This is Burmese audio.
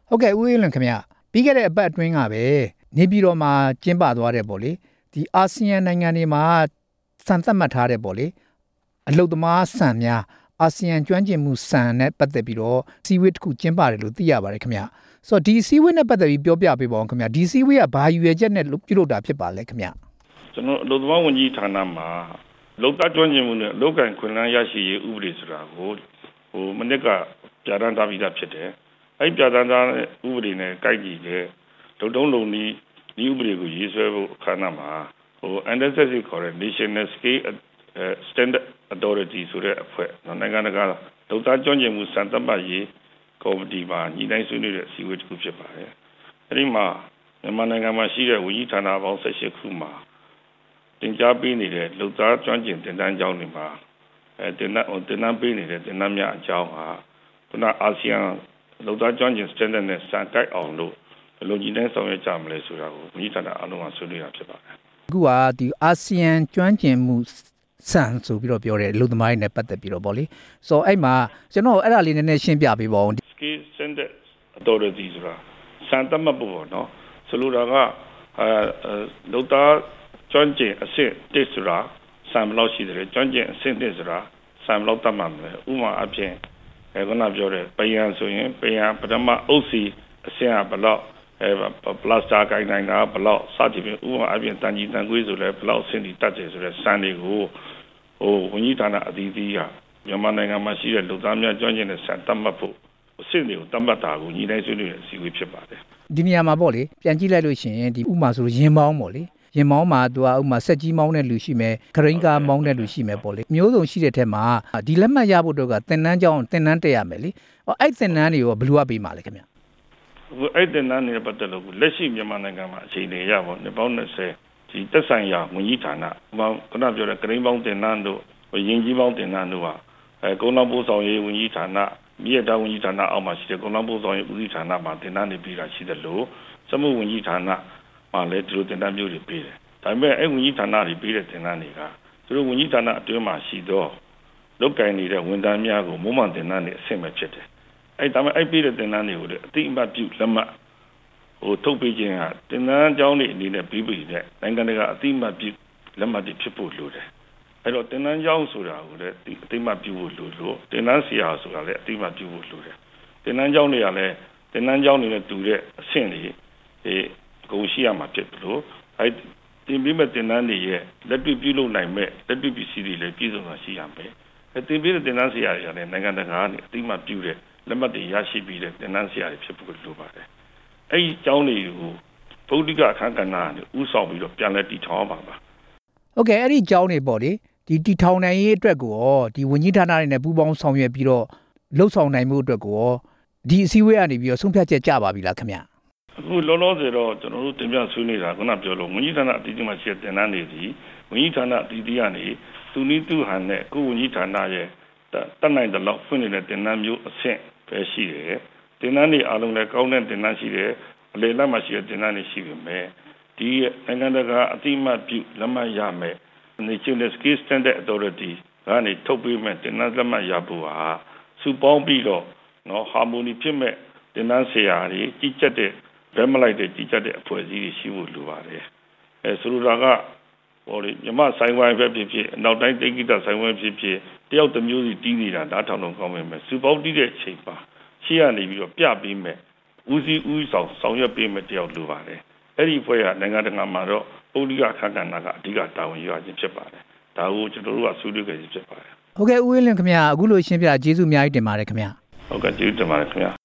ဟုတ်ကဲ့ဦးအေးလွင်ခင်ဗျပြီးခဲ့တဲ့အပတ်အတွင်းကပဲနေပြည်တော်မှာကျင်းပသွားတဲ့ပေါ့လေဒီအာဆီယံနိုင်ငံတွေမှာစံသတ်မှတ်ထားတဲ့ပေါ့လေအလုတ်သမားစံများအာဆီယံကျွမ်းကျင်မှုစံနဲ့ပတ်သက်ပြီးတော့စီဝေးတစ်ခုကျင်းပတယ်လို့သိရပါတယ်ခင်ဗျဆိုတော့ဒီစီဝေးနဲ့ပတ်သက်ပြီးပြောပြပေးပါဦးခင်ဗျဒီစီဝေးကဘာရွယ်ချက်နဲ့ပြုလုပ်တာဖြစ်ပါလဲခင်ဗျကျွန်တော်အလုတ်သမားဝန်ကြီးဌာနမှာလောက်သားကျွမ်းကျင်မှုနဲ့လောက်ကန်ခွင့်လန်းရရှိရေးဥပဒေဆိုတာကိုမနစ်ကပြဋ္ဌာန်းထားပြီးသားဖြစ်တယ်အဲ့ပြဋ္ဌာန်းထားတဲ့ဥပဒေနဲ့ကိုက်ကြည့်တဲ့လုံတုံးလုံနီးဥပဒေကိုရေးဆွဲဖို့အခမ်းအနားမှာNSS ခေါ်တဲ့ National Scale Standard Authority ဆိုတဲ့အဖွဲ့နိုင်ငံတကာလုံသားကျွမ်းကျင်မှုစံသတ်မှတ်ရေးကော်မတီမှာညီတိုင်းဆွေးနွေးတဲ့အစည်းအဝေးတစ်ခုဖြစ်ပါတယ်အဲ့ဒီမှာမြန်မာနိုင်ငံမှာရှိတဲ့ဝန်ကြီးဌာနပေါင်း18ခုမှာတင်ကြားပေးနေတဲ့လုံသားကျွမ်းကျင်တင်တန်းကျောင်းတွေမှာတင်တန်းပေးနေတဲ့တင်တန်းများအကြောင်းဟာခုနအာဆီယံလုံသားကျွမ်းကျင် standard နဲ့စံတိုက်အောင်လို့ဘယ်လိုညီတိုင်းဆောင်ရွက်ကြမလဲဆိုတာကိုဝန်ကြီးဌာနအားလုံးကဆွေးနွေးတာဖြစ်ပါတယ်အခုကဒီအာဆီယံကျွမ်းကျင်မှုစံဆိုပြီးတော့ပြောတယ်လူသမားတွေနဲ့ပတ်သက်ပြီးတော့ဗောလေဆိုတော့အဲ့မှာကျွန်တော်အဲ့ဒါလေးနည်းနည်းရှင်းပြပေးပါဦး Scale Standard Authority ဆိုတာစံသတ်မှတ်ဖို့ပေါ့နော်ဆိုလိုတာကလုံသားကျွမ်းကျင်အဆင့်1ဆိုတာစံဘယ်လောက်ရှိတယ်ကျွမ်းကျင်အဆင့်2ဆိုတာစံဘယ်လောက်သတ်မှတ်မလဲဥပမာအဖြစ်ခုနပြောတဲ့ပယံဆိုရင်ပယံပထမအုပ်စီအဆင့်ကဘယ်လောက်ပလတ်စတာကိုင်းနိုင်တာဘယ်လောက်စသဖြင့်ဥပမာအပြင်တန်ကြီးတန်ကွေးဆိုလဲဘယ်လောက်အဆင့်ဒီတက်တယ်ဆိုတဲ့စံတွေကိုဝန်ကြီးဌာနအသီးသီးကမြန်မာနိုင်ငံမှာရှိတဲ့လူသားများကျွမ်းကျင်တဲ့စံသတ်မှတ်ဖို့အဆင့်တွေကိုသတ်မှတ်တာကိုညီတိုင်းဆွေးနွေးတဲ့အစည်းအဝေးဖြစ်ပါတယ်ဒီနေရာမှာပေါ့လေပြန်ကြည့်လိုက်လို့ရှိရင်ဒီဥမာဆိုရင်မောင်းပေါ့လေရင်မောင်းမှာသူကဥမာဆက်ကြီးမောင်းတဲ့လူရှိမယ်ခရိန်းကားမောင်းတဲ့လူရှိမယ်ပေါ့လေမျိုးစုံရှိတဲ့ထက်မှာဒီလက်မှတ်ရဖို့တော့ကသင်တန်းကြောင်းသင်တန်းတက်ရမယ်လေအဲ့သင်တန်းတွေကိုဘယ်လိုပေးမှာလဲခင်ဗျအဲ့သင်တန်းတွေပတ်သက်လို့လက်ရှိမြန်မာနိုင်ငံမှာအခြေအနေရပါနှစ်ပေါင်း20ဒီသက်ဆိုင်ရာဝန်ကြီးဌာနခုနပြောတဲ့ခရိန်းပေါင်းသင်တန်းတို့ရင်ကြီးပေါင်းသင်တန်းတို့ဟာကုန်းလောင်းပို့ဆောင်ရေးဝန်ကြီးဌာနမြေတာဝန်ကြီးဌာနအောက်မှာရှိတဲ့ကုန်းလောင်းပို့ဆောင်ရေးဦးစီးဌာနမှာသင်တန်းတွေပေးတာရှိတယ်လို့စက်မှုဝန်ကြီးဌာနမှာလည်းဒီလိုသင်တန်းမျိုးတွေပေးတယ်ဒါပေမဲ့အဲ့ဝန်ကြီးဌာနတွေပေးတဲ့သင်တန်းတွေကသူတို့ဝန်ကြီးဌာနအတွင်းမှာရှိသောလုပ်ကိုင်နေတဲ့ဝန်ထမ်းများကိုမုံမှန်သင်တန်းတွေအဆင့်ပဲဖြစ်တယ်အဲ့ဒါမှအဲ့ပေးတဲ့သင်တန်းတွေကိုလည်းအတိအမှတ်ပြုလက်မှတ်ထုတ်ပေးခြင်းဟာသင်တန်းကျောင်းတွေအနေနဲ့ပြီးပြီတဲ့နိုင်ငံတကာအတိအမှတ်ပြုလက်မှတ်တွေဖြစ်ဖို့လိုတယ်အဲ့တော့သင်တန်းကျောင်းဆိုတာကိုလည်းအတိအမှတ်ပြုဖို့လိုလို့သင်တန်းဆရာဆိုတာလည်းအတိအမှတ်ပြုဖို့လိုတယ်သင်တန်းကျောင်းတွေကလည်းသင်တန်းကျောင်းတွေနဲ့တူတဲ့အဆင့်တွေအကုန်ရှိရမှာဖြစ်တယ်လို့အဲ့တင်ပေးမဲ့သင်တန်းတွေရဲ့လက်တွေ့ပြုလုပ်နိုင်မဲ့လက်တွေ့ပစ္စည်းတွေလည်းပြည့်စုံစွာရှိရမယ်တင်ပေးတဲ့သင်တန်းဆရာတွေကလည်းနိုင်ငံတကာကနေအတိအမှတ်ပြုတဲ့လက်မှတ်တွေရရှိပြီးတဲ့သင်တန်းဆရာတွေဖြစ်ဖို့လိုပါတယ်အဲ့ဒီကျောင်းတွေကိုဗုဒ္ဓကအခမ်းကဏ္ဍကနေဥဆောင်ပြီးတော့ပြန်လည်တည်ထောင်ပါဟုတ်ကဲ့အဲ့ဒီကျောင်းတွေပေါ့လေဒီတည်ထောင်နိုင်ရေးအတွက်ကိုရောဒီဝန်ကြီးဌာနတွေနဲ့ပူးပေါင်းဆောင်ရွက်ပြီးတော့လှုပ်ဆောင်နိုင်မှုအတွက်ကိုရောဒီအစည်းအဝေးကနေပြီးတော့ဆုံးဖြတ်ချက်ကြပါပြီလားခင်ဗျအခုလောလောဆယ်တော့ကျွန်တော်တို့တင်ပြဆွေးနွေးတာခုနပြောလို့ဝန်ကြီးဌာနအသီးသီးမှာရှိတဲ့သင်တန်းတွေဒီဝန်ကြီးဌာနအသီးသီးကနေသူနည်းသူဟန်နဲ့အခုဝန်ကြီးဌာနရဲ့တက်နိုင်တဲ့လောက်ဖွင့်နေတဲ့သင်တန်းမျိုးအဆင့်ပဲရှိတယ်သင်တန်းတွေအားလုံးလည်းကောင်းတဲ့သင်တန်းရှိတယ်အလေလက်မှာရှိတဲ့သင်တန်းတွေရှိပေမဲ့ဒီနိုင်ငံတကာအတိအမှတ်ပြုလက်မှတ်ရမယ် National Scale Standard Authority ကနေထုတ်ပေးမဲ့သင်တန်းလက်မှတ်ရဖို့ဟာစုပေါင်းပြီးတော့ဟာမိုနီဖြစ်မဲ့သင်တန်းဆရာတွေကြီးကြပ်တဲ့ဗဲမလိုက်တဲ့ကြီးကြပ်တဲ့အဖွဲ့အစည်းတွေရှိဖို့လိုပါတယ်ဆိုလိုတာကမြမဆိုင်ဝိုင်းပဲဖြစ်ဖြစ်နောက်တိုင်းတိတ်ကိတဆိုင်ဝိုင်းဖြစ်ဖြစ်တယောက်တစ်မျိုးစီတီးနေတာဓာတ်ထောင်လုံးကောင်းမယ်စုပေါင်းတီးတဲ့အချိန်ပါရှေ့ကနေပြီးတော့ပြပေးမယ်ဦးစီးဦးဆောင်ရွက်ပေးမယ်တယောက်လိုပါတယ်အဲ့ဒီဖွဲ့ကနိုင်ငံတကာမှာတော့ပုဂ္ဂလိကအခမ်းကဏ္ဍကအဓိကတာဝန်ယူရခြင်းဖြစ်ပါတယ်ဒါကိုကျွန်တော်တို့ကဆွေးနွေးခဲ့ခြင်းဖြစ်ပါတယ်ဟုတ်ကဲ့ဦးဝင်းလင်းခင်ဗျာအခုလိုရှင်းပြကျေးဇူးအများကြီးတင်ပါတယ်ခင်ဗျာဟုတ်ကဲ့ကျေးဇူးတင်ပါတယ်ခင်ဗျာ